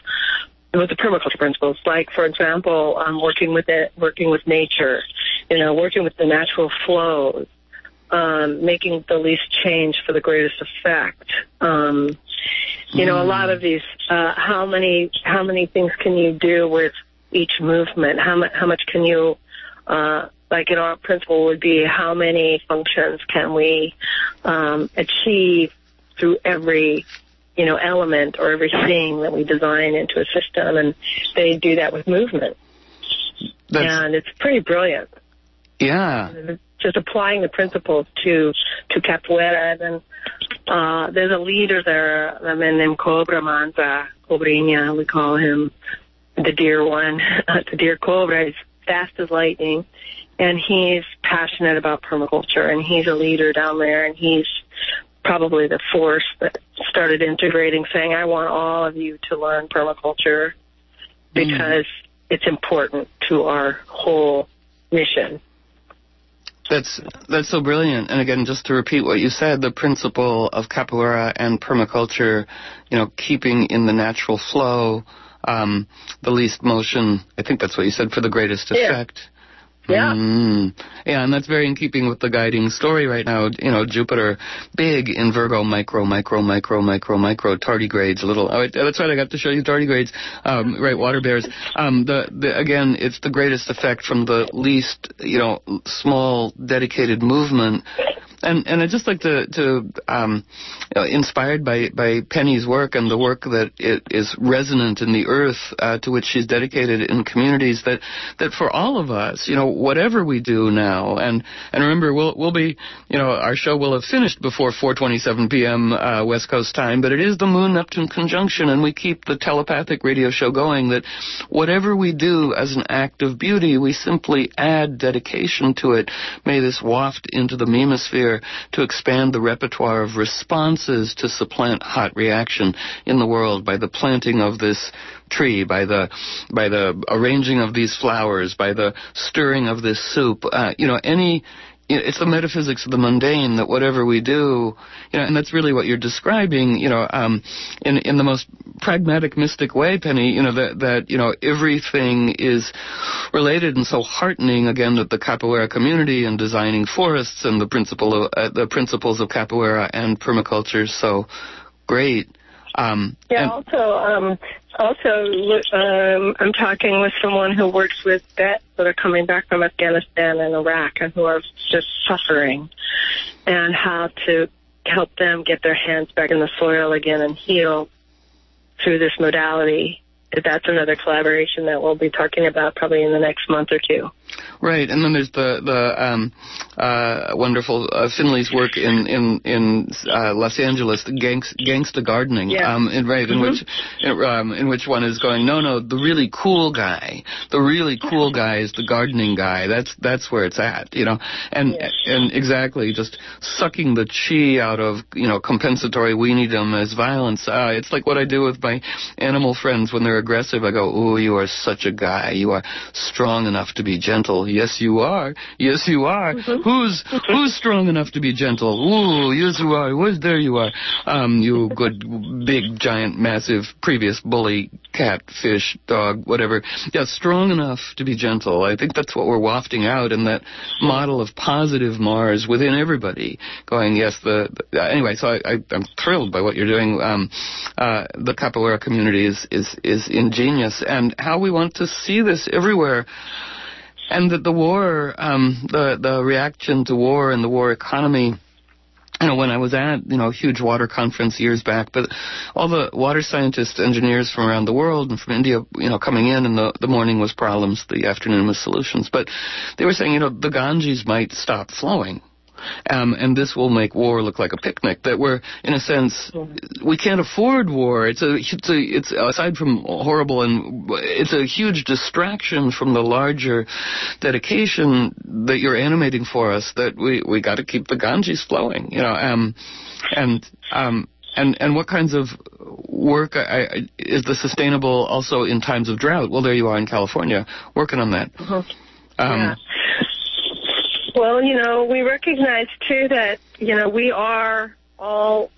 Like, for example, working with nature, working with the natural flows. Making the least change for the greatest effect. A lot of these, how many things can you do with each movement? How much can you, like in our principle would be, how many functions can we achieve through every, element or everything that we design into a system? And they do that with movement. And it's pretty brilliant. Yeah. Just applying the principles to capoeira. And then there's a leader there, a man named Cobra Manza, Cobrinha, we call him the deer one, the deer cobra. He's fast as lightning, and he's passionate about permaculture, and he's a leader down there, and he's probably the force that started integrating, saying, I want all of you to learn permaculture because it's important to our whole mission. That's so brilliant. And again, just to repeat what you said, the principle of capoeira and permaculture, keeping in the natural flow, the least motion, I think that's what you said, for the greatest effect. Yeah. Yeah, and that's very in keeping with the guiding story right now. Jupiter, big in Virgo, micro, tardigrades, little. Oh, that's right, I got to show you tardigrades. Right, water bears. Again, it's the greatest effect from the least, small, dedicated movement. And I'd just like to inspired by Penny's work and the work that it is resonant in the earth to which she's dedicated in communities, that for all of us, whatever we do now, and remember, we'll be, our show will have finished before 4:27 p.m. West Coast time, but it is the Moon-Neptune conjunction, and we keep the telepathic radio show going, that whatever we do as an act of beauty, we simply add dedication to it. May this waft into the memosphere to expand the repertoire of responses to supplant hot reaction in the world by the planting of this tree, by the arranging of these flowers, by the stirring of this soup. It's the metaphysics of the mundane, that whatever we do, and that's really what you're describing, in the most pragmatic, mystic way, Penny, that everything is related, and so heartening, again, that the capoeira community and designing forests and the principles of capoeira and permaculture is so great. I'm talking with someone who works with vets that are coming back from Afghanistan and Iraq and who are just suffering, and how to help them get their hands back in the soil again and heal through this modality. That's another collaboration that we'll be talking about probably in the next month or two. Right, and then there's the wonderful Finley's work in Los Angeles, the gangsta gardening, in which one is going, no, the really cool guy is the gardening guy. That's where it's at, and exactly, just sucking the chi out of compensatory weeniedom as violence. It's like what I do with my animal friends when they're aggressive. I go, ooh, you are such a guy. You are strong enough to be gentle. Yes, you are. Yes, you are. Who's strong enough to be gentle? Ooh, yes, you are. There you are. You good, big, giant, massive, previous bully, cat, fish, dog, whatever. Yeah, strong enough to be gentle. I think that's what we're wafting out in that model of positive Mars within everybody. Going, yes, anyway, so I'm thrilled by what you're doing. The capoeira community is ingenious, and how we want to see this everywhere. And that the war, the reaction to war and the war economy, when I was at, a huge water conference years back, but all the water scientists, engineers from around the world and from India, coming in, and the morning was problems, the afternoon was solutions. But they were saying, the Ganges might stop flowing. And this will make war look like a picnic. That we're, in a sense, we can't afford war. It's aside from horrible, and it's a huge distraction from the larger dedication that you're animating for us. That we got to keep the Ganges flowing, and what kinds of work is the sustainable also in times of drought? Well, there you are in California working on that. Yeah. Well, we recognize too that we all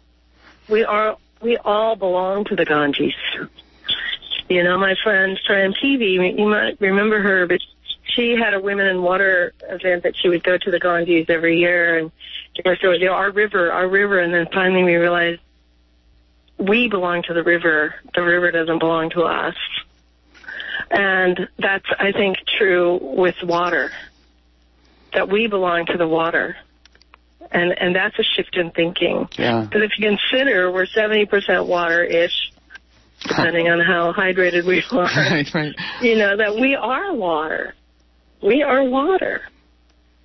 belong to the Ganges. My friend Peavy, you might remember her, but she had a Women in Water event that she would go to the Ganges every year, and so our river, and then finally we realized we belong to the river. The river doesn't belong to us, and that's, I think, true with water. That we belong to the water. And that's a shift in thinking. Yeah. Because if you consider we're 70% water-ish, depending on how hydrated we are. Right. That we are water. We are water.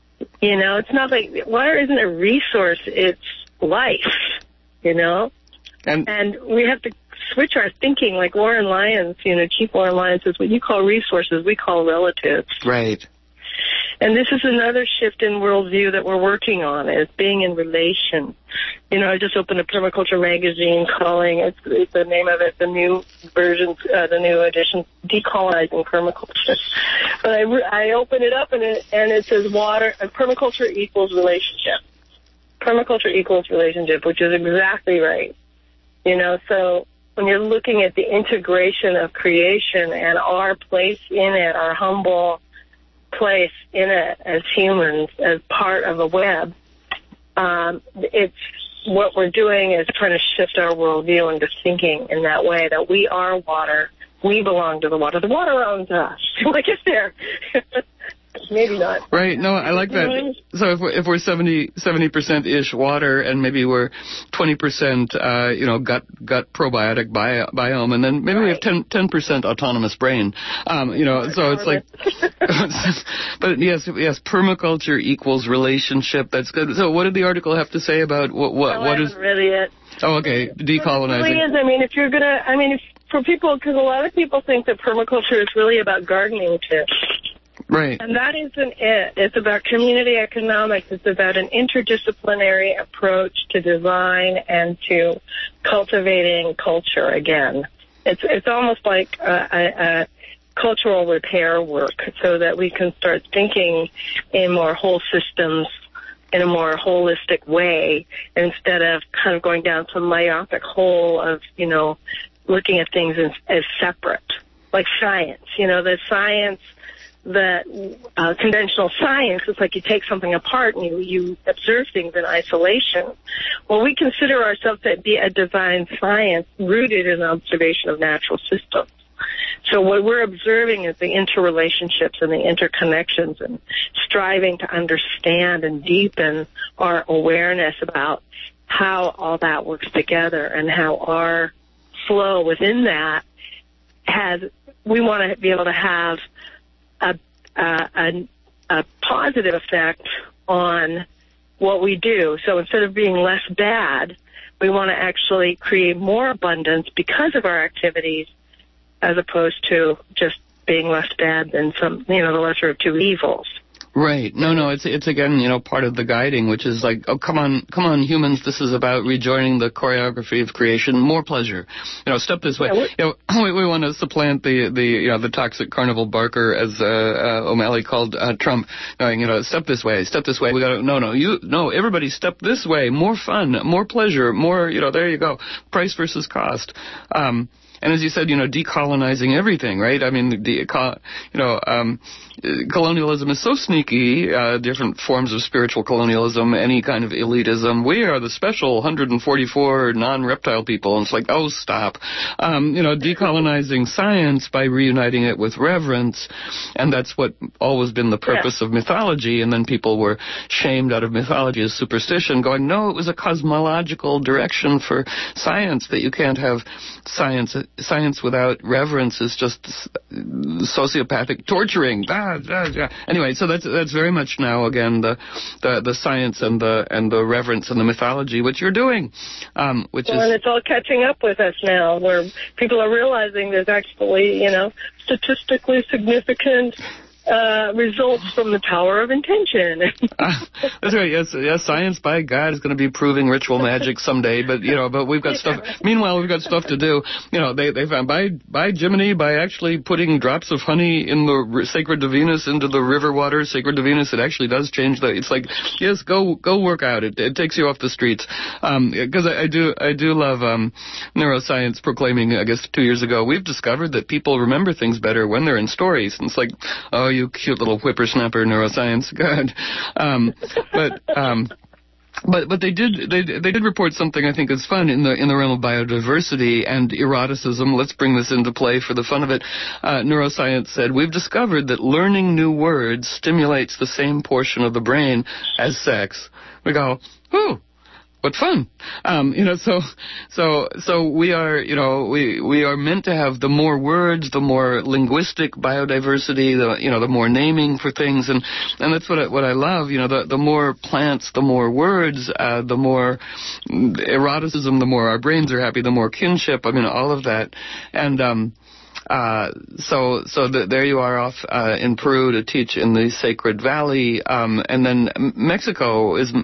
You know, it's not like water isn't a resource, it's life, you know? And we have to switch our thinking, like Warren Lyons, you know, Chief Warren Lyons says, what you call resources, we call relatives. Right. And this is another shift in worldview that we're working on, is being in relation. You know, I just opened a permaculture magazine calling, it's the name of it, the new version, the new edition, Decolonizing Permaculture. But I open it up and it says water, permaculture equals relationship. Permaculture equals relationship, which is exactly right. You know, so when you're looking at the integration of creation and our place in it, our humble place in it as humans, as part of a web, it's what we're doing is trying to shift our worldview into thinking in that way, that we are water, we belong to the water owns us. Like, it's there. Maybe not. Right. No, I like that. So if we're 70%-ish water, and maybe we're 20%, gut probiotic biome, and then maybe we have 10% autonomous brain. So it's like, but yes, permaculture equals relationship. That's good. So what did the article have to say about what is really it? Oh, okay. Decolonizing. It really is. For people, because a lot of people think that permaculture is really about gardening too. Right. And that isn't it. It's about community economics. It's about an interdisciplinary approach to design and to cultivating culture again. It's almost like a cultural repair work, so that we can start thinking in more whole systems, in a more holistic way, instead of kind of going down some myopic hole of, looking at things as separate. Like science, the science that conventional science is like you take something apart and you observe things in isolation. Well, we consider ourselves to be a design science rooted in observation of natural systems. So what we're observing is the interrelationships and the interconnections, and striving to understand and deepen our awareness about how all that works together, and how our flow within that we want to be able to have a positive effect on what we do. So instead of being less bad, we want to actually create more abundance because of our activities, as opposed to just being less bad than the lesser of two evils. Right. No, it's again, part of the guiding, which is like, oh, come on, humans, this is about rejoining the choreography of creation, more pleasure. Step this way. We want to supplant the toxic carnival barker, as O'Malley called Trump. Step this way. We got to, everybody step this way. More fun, more pleasure, more, there you go. Price versus cost. And as you said, decolonizing everything, right? I mean, colonialism is so sneaky, different forms of spiritual colonialism, any kind of elitism. We are the special 144 non-reptile people. And it's like, oh, stop. Decolonizing science by reuniting it with reverence. And that's what always been the purpose of mythology. And then people were shamed out of mythology as superstition, going, no, it was a cosmological direction for science, that you can't have science without reverence is just sociopathic torturing. Anyway, so that's very much now again the science and the reverence and the mythology, which you're doing, and it's all catching up with us now, where people are realizing there's actually statistically significant results from the power of intention. That's right. Yes. Science, by God, is going to be proving ritual magic someday. But we've got stuff. Meanwhile, we've got stuff to do. They found by Jiminy, by actually putting drops of honey in the Sacred to Venus into the river water, Sacred to Venus, it actually does change it's like, yes, go work out. It takes you off the streets. Because I do love neuroscience proclaiming, I guess 2 years ago, we've discovered that people remember things better when they're in stories. And it's like, oh, you cute little whippersnapper, neuroscience. Good. But they did report something I think is fun in the realm of biodiversity and eroticism. Let's bring this into play for the fun of it. Neuroscience said, we've discovered that learning new words stimulates the same portion of the brain as sex. We go, ooh. but fun. So we are, we are meant to have the more words, the more linguistic biodiversity, the more naming for things, and that's what I love. The more plants, the more words, the more eroticism, the more our brains are happy, the more kinship. I mean, all of that, and there you are off in Peru to teach in the Sacred Valley, and then Mexico is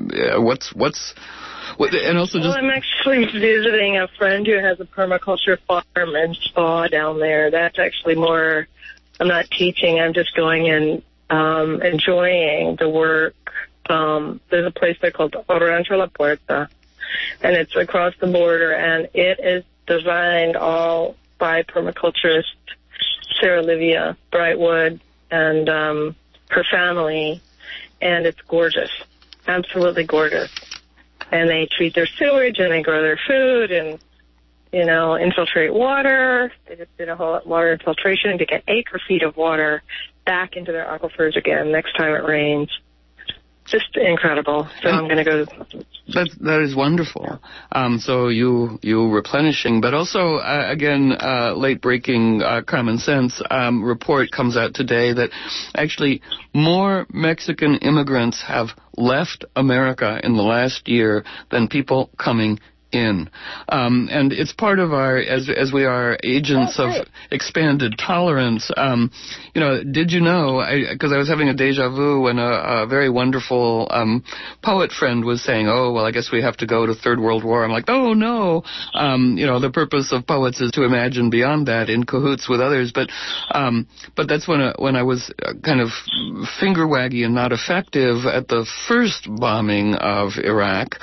and also just. Well, I'm actually visiting a friend who has a permaculture farm and spa down there. That's actually more. I'm not teaching. I'm just going and enjoying the work. There's a place there called Rancho La Puerta, and it's across the border, and it is designed all by permaculturist Sarah Livia Brightwood and her family, and it's gorgeous, absolutely gorgeous. And they treat their sewage, and they grow their food, and infiltrate water. They just did a whole water infiltration to get acre-feet of water back into their aquifers again next time it rains. Just incredible. So I'm going to go. That is wonderful. So you replenishing, but also again, late breaking common sense report comes out today that actually more Mexican immigrants have left America in the last year than people coming in. And it's part of our, as we are agents of expanded tolerance, did you know, because I was having a deja vu when a very wonderful poet friend was saying, oh, well, I guess we have to go to Third World War. I'm like, oh, no. The purpose of poets is to imagine beyond that in cahoots with others. But that's when I was kind of finger-waggy and not effective at the first bombing of Iraq.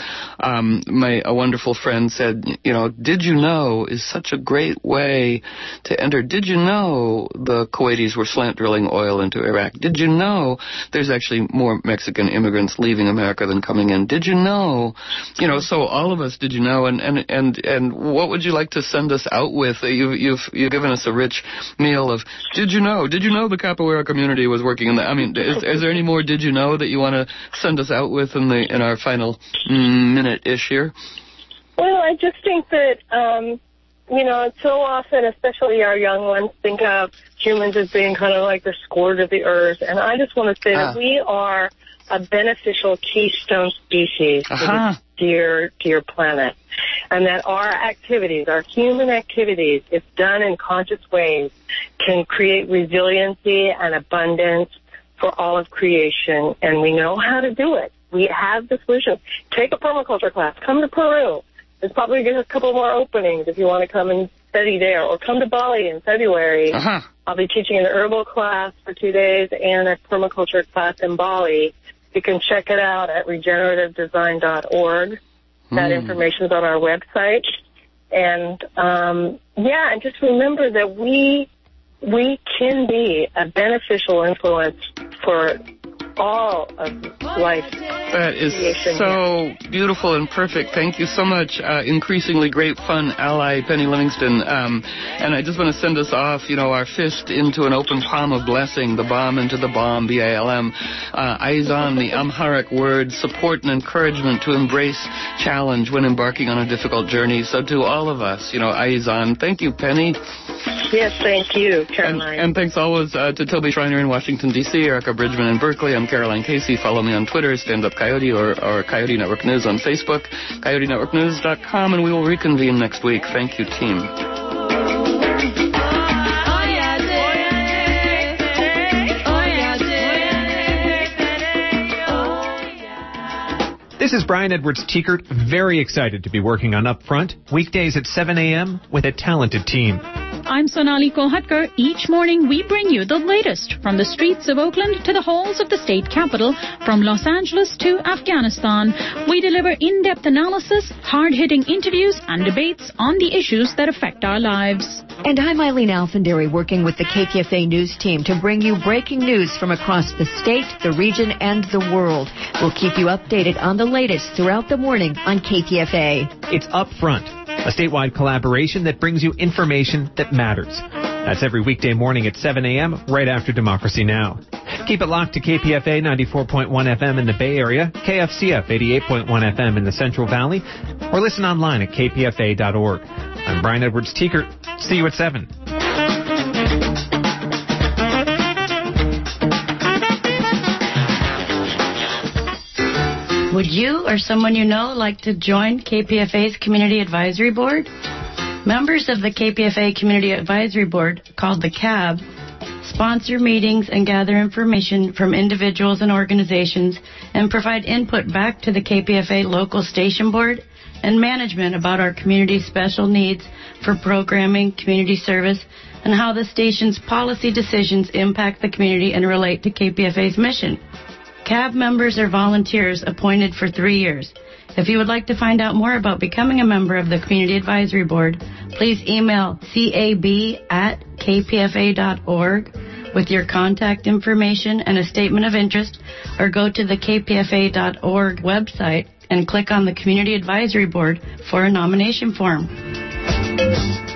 A wonderful friend said, did you know is such a great way to enter. Did you know the Kuwaitis were slant drilling oil into Iraq? Did you know there's actually more Mexican immigrants leaving America than coming in? Did you know? So all of us, did you know? And what would you like to send us out with? You've given us a rich meal of did you know? Did you know the Capoeira community was working in the? I mean, is there any more did you know that you want to send us out with in our final minute-ish here? Well, I just think that, so often, especially our young ones, think of humans as being kind of like the scourge of the earth. And I just want to say that we are a beneficial keystone species for this dear planet. And that our activities, our human activities, if done in conscious ways, can create resiliency and abundance for all of creation. And we know how to do it. We have the solution. Take a permaculture class. Come to Peru. There's probably a couple more openings if you want to come and study there. Or come to Bali in February. I'll be teaching an herbal class for 2 days and a permaculture class in Bali. You can check it out at regenerativedesign.org. That information is on our website. And, and just remember that we can be a beneficial influence for all of life. That is so beautiful and perfect. Thank you so much. Increasingly great fun ally, Penny Livingston. And I just want to send us off, our fist into an open palm of blessing, the bomb into the bomb, B-A-L-M. Aizan, the Amharic word, support and encouragement to embrace challenge when embarking on a difficult journey. So to all of us, Aizan. Thank you, Penny. Yes, thank you, Caroline. And thanks always to Toby Schreiner in Washington, D.C., Erica Bridgman in Berkeley. I'm Caroline Casey. Follow me on Twitter, Stand Up Coyote, or Coyote Network News on Facebook, coyotenetworknews.com, and we will reconvene next week. Thank you, team. This is Brian Edwards Teekert, very excited to be working on Upfront, weekdays at 7 a.m. with a talented team. I'm Sonali Kolhatkar. Each morning we bring you the latest from the streets of Oakland to the halls of the state capitol, from Los Angeles to Afghanistan. We deliver in-depth analysis, hard-hitting interviews, and debates on the issues that affect our lives. And I'm Eileen Alfandary, working with the KPFA News team to bring you breaking news from across the state, the region, and the world. We'll keep you updated on the latest throughout the morning on KPFA. It's Upfront, a statewide collaboration that brings you information that matters. That's every weekday morning at 7 a.m. right after Democracy Now! Keep it locked to KPFA 94.1 FM in the Bay Area, KFCF 88.1 FM in the Central Valley, or listen online at kpfa.org. I'm Brian Edwards Teekert. See you at 7. Would you or someone you know like to join KPFA's Community Advisory Board? Members of the KPFA Community Advisory Board, called the CAB, sponsor meetings and gather information from individuals and organizations and provide input back to the KPFA local station board and management about our community's special needs for programming, community service, and how the station's policy decisions impact the community and relate to KPFA's mission. CAB members are volunteers appointed for 3 years. If you would like to find out more about becoming a member of the Community Advisory Board, please email cab@kpfa.org with your contact information and a statement of interest, or go to the kpfa.org website and click on the Community Advisory Board for a nomination form.